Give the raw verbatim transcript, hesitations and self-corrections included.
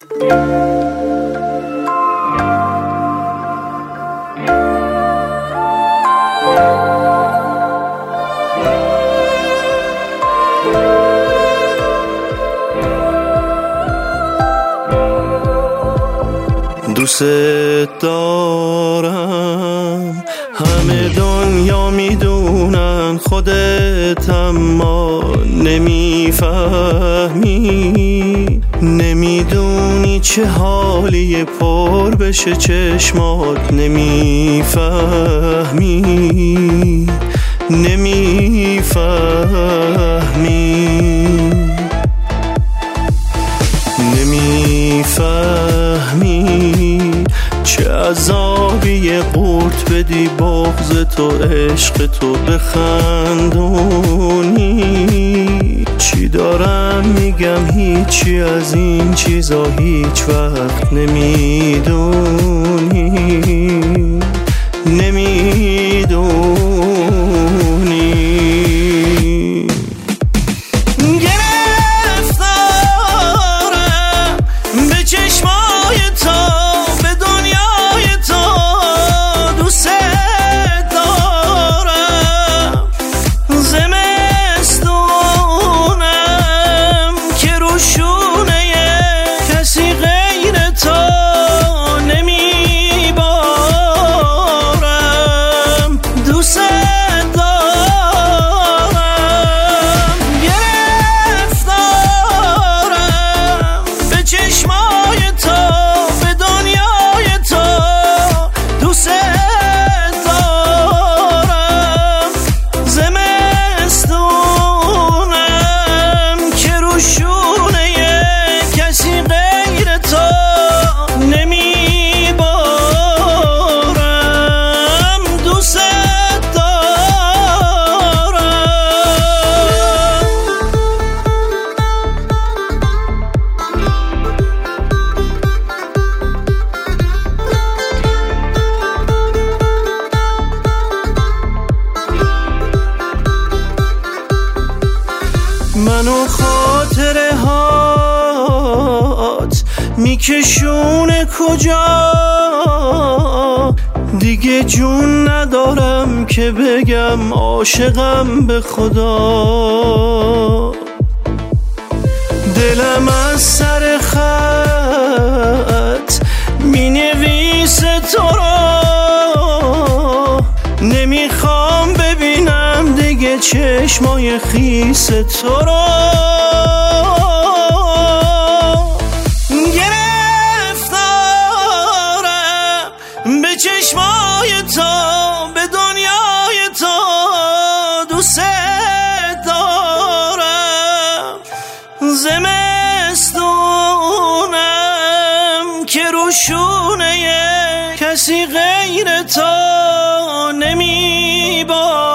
دوست دارم، همه دنیا میدونن، خودت اما نمیفهمی، نمیدونی چه حالی پر بشه چشمات، نمیفهمی نمیفهمی نمیفهمی چه عذابی قورت بدی بغض تو عشق تو بخندونی. چی دارم میگم هیچی از این چیزا هیچ وقت نمیدونی نمیدونی منو خاطره هات میکشونه کجا، دیگه جون ندارم که بگم عاشقم به خدا. دلم از سر خط مینویسه تو را، نمیخوام ببینم دیگه چشمای خیس تو را. گرفتارم به چشمای تو، به دنیای تو، دوست دارم. زمستونم که روشونه کسی غیر تو نمیبارم.